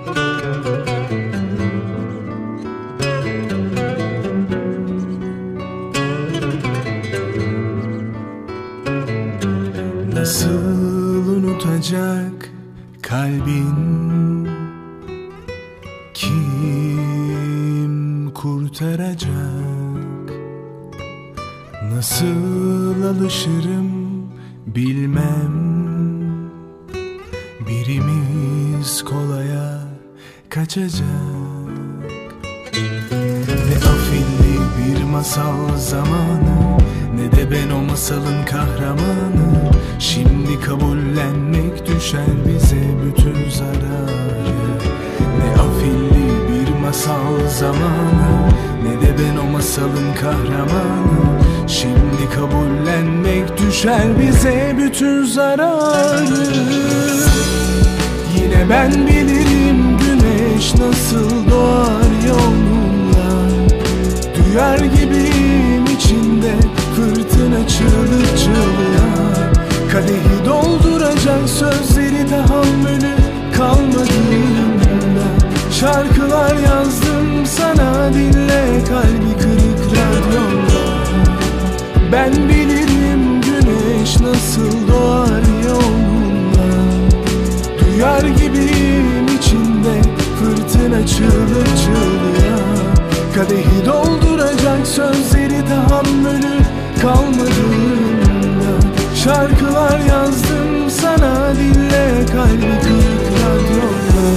Nasıl unutacak kalbin, kim kurtaracak? Nasıl alışırım bilmem, birimiz kolaya kaçacak. Ne afilli bir masal zamanı, ne de ben o masalın kahramanı. Şimdi kabullenmek düşer bize bütün zararı. Ne afilli bir masal zamanı, ne de ben o masalın kahramanı. Şimdi kabullenmek düşer bize bütün zararı. Yine ben bilirim güneş nasıl doğar yolunda. Duyar gibiyim içinde fırtına çığlık çığlığa. Kadehi dolduracak sözleri tahammülü kalmadığında. Şarkılar yazdım sana, dinle kalbi kırık radyonda. Ben bilirim güneş nasıl doğar yolunda. Duyar gibiyim içinde fırtına çığlık çığlığa. Kadehi dolduracak sözleri tahammülü kalmadığında. Şarkılar yazdım sana, dinle kalbi kırık radyonda.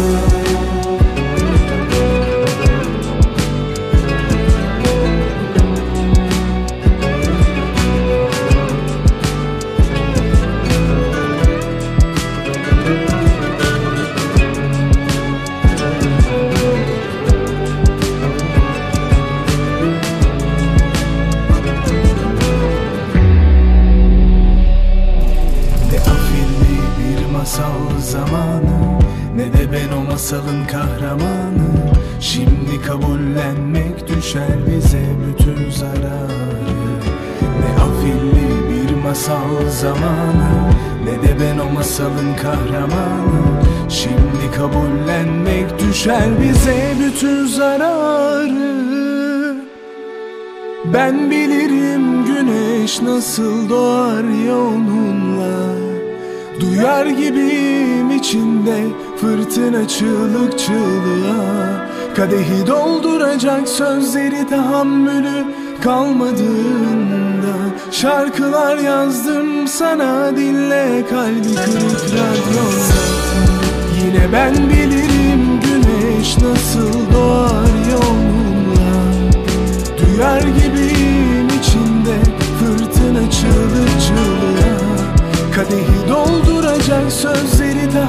Masal zamanı, ne de ben o masalın kahramanı. Şimdi kabullenmek düşer bize bütün zararı. Ne afilli bir masal zamanı, ne de ben o masalın kahramanı. Şimdi kabullenmek düşer bize bütün zararı. Ben bilirim güneş nasıl doğar yolunla. Duyar gibiyim içinde fırtına çığlık çığlığa. Kadehi dolduracak sözleri tahammülü kalmadığında. Şarkılar yazdım sana, dinle kalbi kırık radyonda. Yine ben bilirim güneş nasıl doğar yolunla. Duyar gibiyim içinde fırtına çığlık çığlığa. Kadehi dolduracak sözleri de